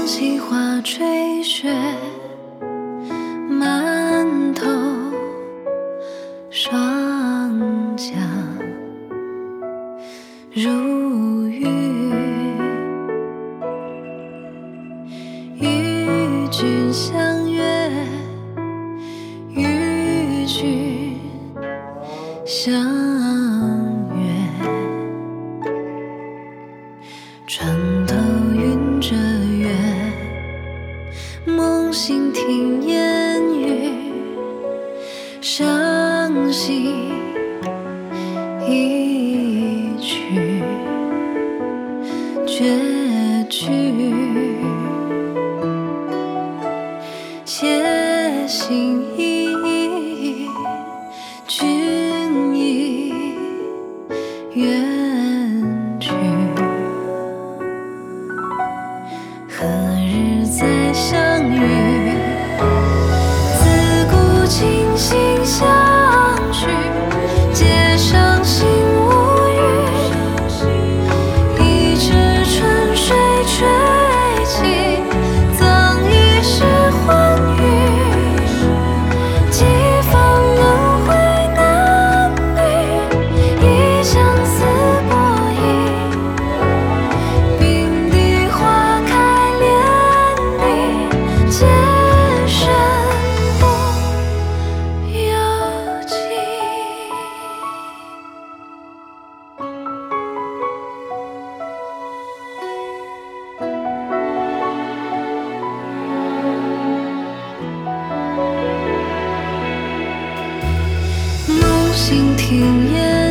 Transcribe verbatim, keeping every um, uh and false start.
细花垂雪，满头霜降如玉，与君相约，与君相约，船头云着月，梦醒听烟雨，伤心一曲绝句，写心意，君已远去，何日再相遇？自古情心相许，皆伤心无语。一池春水吹起，赠一世欢愉。几方轮回男女，一相思博弈。并蒂花开连理，皆身不由己。梦醒听烟